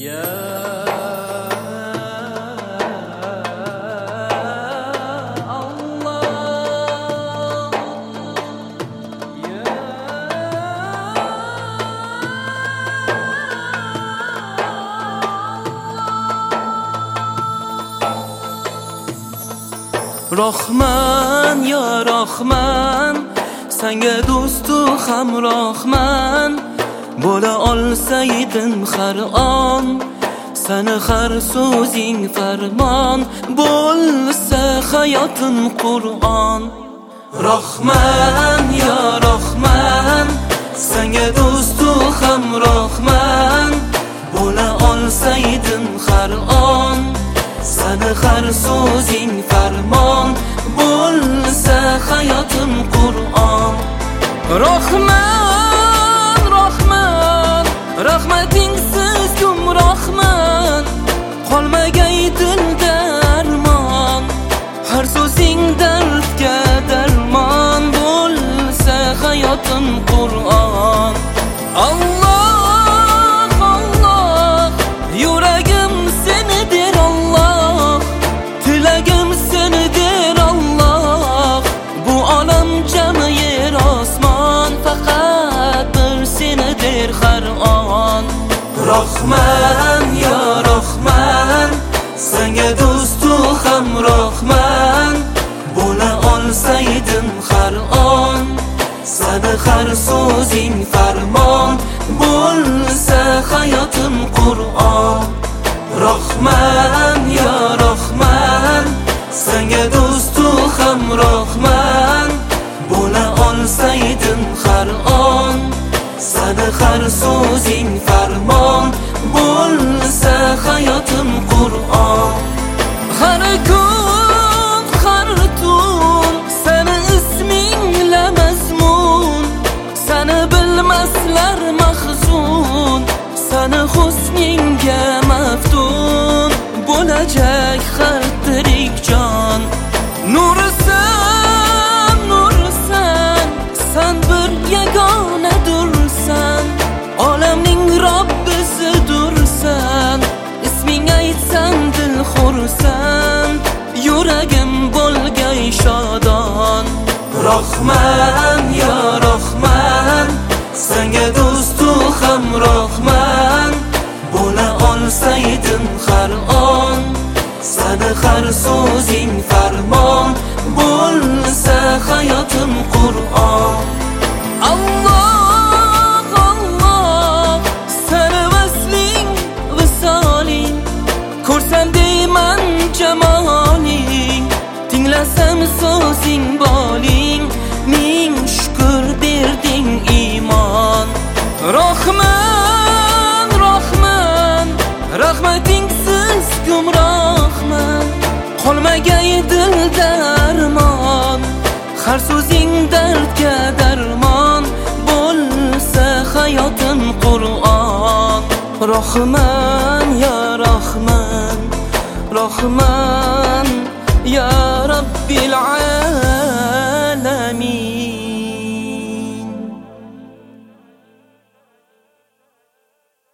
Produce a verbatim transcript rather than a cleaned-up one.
Ya Allah, Ya Rahman, Ya Rahman, senga do'stu hamrohman. Bo'la olsaydim har on, seni har so'zing farmon. Bo'lsa hayotim Qur'on. Rahman, Ya Rahman, senga do'stu hamrohman. Bo'la olsaydim har on, seni har so'zing farmon. Bo'lsa hayotim Qur'on. Rahman, Rahman, rahmatingsiz gumrohman. Qolmagay dilda armon, har so'zing dardga darmon. Bo'lsa hayotim Qur'on. Alloh, Alloh, yuragim seni der Alloh, tilagim seni der Alloh. Bu olam jami yer osmon, faqat bir seni der har on. Rahman, Ya Rahman, senga do'stu hamrohman. Bo'la olsaydim har on, seni har so'zing farmon. Bo'lsa hayotim Qur'on. Rahman, Ya Rahman, senga do'stu hamrohman. Bo'la olsaydim har on, seni har so'zing farmon. Bo'lsa hayotim Qur'on. Har kun, har tun, seni ismingla mazmun. Seni bilmaslar mahzun, seni husningga maftun. Bo'lajak har tirik jon. Nursan, nursan, sen bir yagona dursan. Olamning Robbisi dursan. Isming aytsam dil xursand, yuragim bo'lgay shodon. Rahman, Ya Rahman, senga do'stu hamrohman. Bo'la olsaydim har on, seni har so'zing farmon. Bo'lsa hayotim Qur'on. Alloh, Alloh, seni vasling, visoling. Ko'rsam deyman jamoling, tinglasam so'zing boling. Ming shukr berding iymon. Rahman, Rahman, rahmatingsiz gumrohman. Qolmagay dilda armon, har so'zing dardga darmon. Bo'lsa hayotim Qur'on. Rahman, Ya Rahman, Rahman, Ya Rabbil alamin.